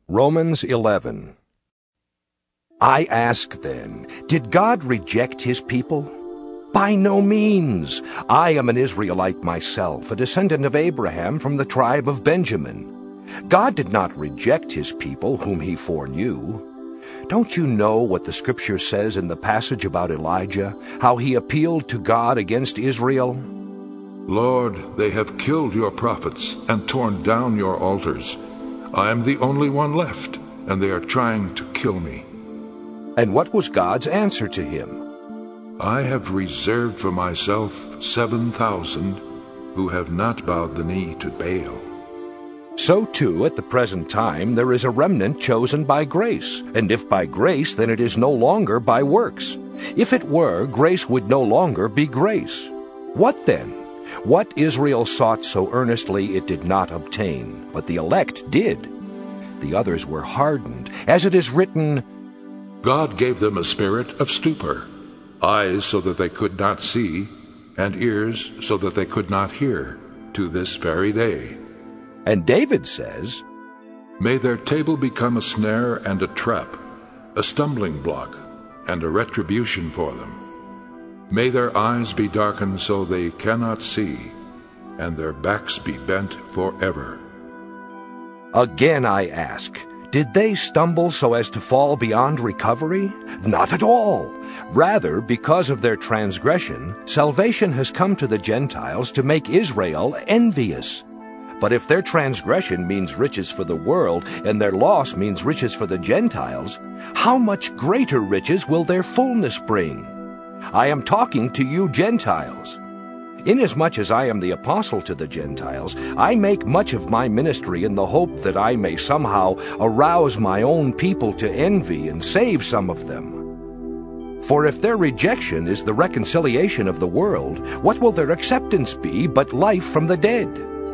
Romans 11. I ask then, did God reject his people? By no means. I am an Israelite myself, a descendant of Abraham from the tribe of Benjamin. God did not reject his people whom he foreknew. Don't you know what the scripture says in the passage about Elijah, how he appealed to God against Israel? Lord, they have killed your prophets and torn down your altars. I am the only one left, and they are trying to kill me. And what was God's answer to him? I have reserved for myself 7,000 who have not bowed the knee to Baal. So too, at the present time, there is a remnant chosen by grace. And if by grace, then it is no longer by works. If it were, grace would no longer be grace. What then? What Israel sought so earnestly it did not obtain, but the elect did. The others were hardened, as it is written, God gave them a spirit of stupor, eyes so that they could not see, and ears so that they could not hear, to this very day. And David says, May their table become a snare and a trap, a stumbling block and a retribution for them. May their eyes be darkened so they cannot see, and their backs be bent forever. Again I ask, did they stumble so as to fall beyond recovery? Not at all. Rather, because of their transgression, salvation has come to the Gentiles to make Israel envious. But if their transgression means riches for the world, and their loss means riches for the Gentiles, how much greater riches will their fullness bring? I am talking to you Gentiles. Inasmuch as I am the apostle to the Gentiles, I make much of my ministry in the hope that I may somehow arouse my own people to envy and save some of them. For if their rejection is the reconciliation of the world, what will their acceptance be but life from the dead?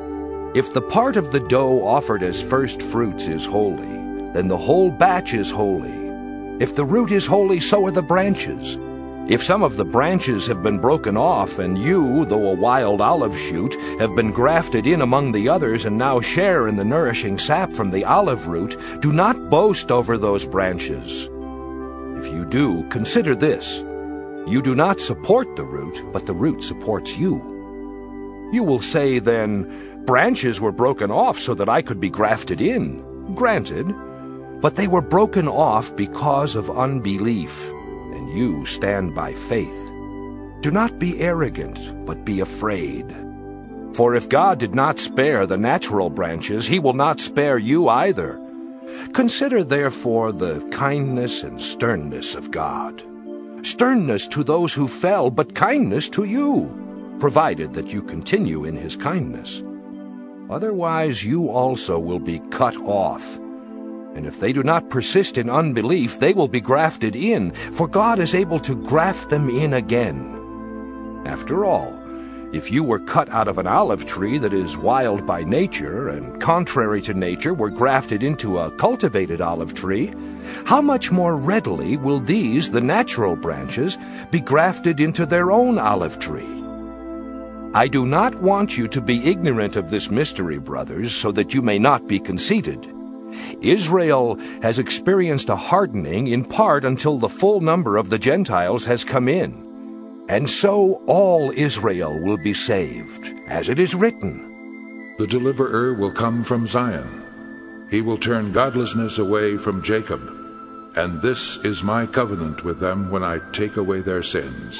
If the part of the dough offered as first fruits is holy, then the whole batch is holy. If the root is holy, so are the branches. If some of the branches have been broken off, and you, though a wild olive shoot, have been grafted in among the others and now share in the nourishing sap from the olive root, do not boast over those branches. If you do, consider this. You do not support the root, but the root supports you. You will say then, branches were broken off so that I could be grafted in. Granted, but they were broken off because of unbelief. And you stand by faith. Do not be arrogant, but be afraid. For if God did not spare the natural branches, he will not spare you either. Consider therefore the kindness and sternness of God. Sternness to those who fell, but kindness to you, provided that you continue in his kindness. Otherwise you also will be cut off. And if they do not persist in unbelief, they will be grafted in, for God is able to graft them in again. After all, if you were cut out of an olive tree that is wild by nature, and contrary to nature were grafted into a cultivated olive tree, how much more readily will these, the natural branches, be grafted into their own olive tree? I do not want you to be ignorant of this mystery, brothers, so that you may not be conceited. Israel has experienced a hardening in part until the full number of the Gentiles has come in. And so all Israel will be saved, as it is written, The deliverer will come from Zion. He will turn godlessness away from Jacob. And this is my covenant with them when I take away their sins.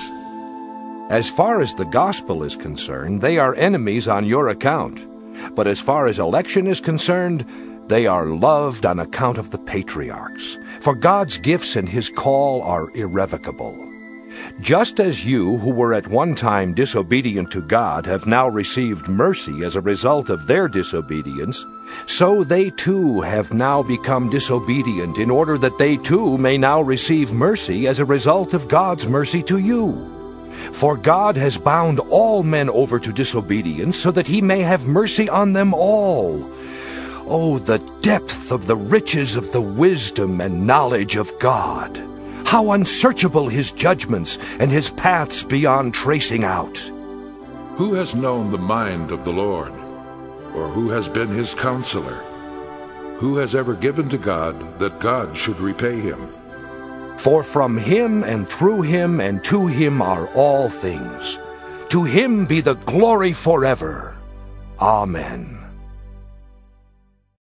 As far as the gospel is concerned, they are enemies on your account. But as far as election is concerned, they are loved on account of the patriarchs, for God's gifts and his call are irrevocable. Just as you, who were at one time disobedient to God, have now received mercy as a result of their disobedience, so they too have now become disobedient in order that they too may now receive mercy as a result of God's mercy to you. For God has bound all men over to disobedience so that he may have mercy on them all. Oh, the depth of the riches of the wisdom and knowledge of God! How unsearchable his judgments and his paths beyond tracing out! Who has known the mind of the Lord? Or who has been his counselor? Who has ever given to God that God should repay him? For from him and through him and to him are all things. To him be the glory forever. Amen.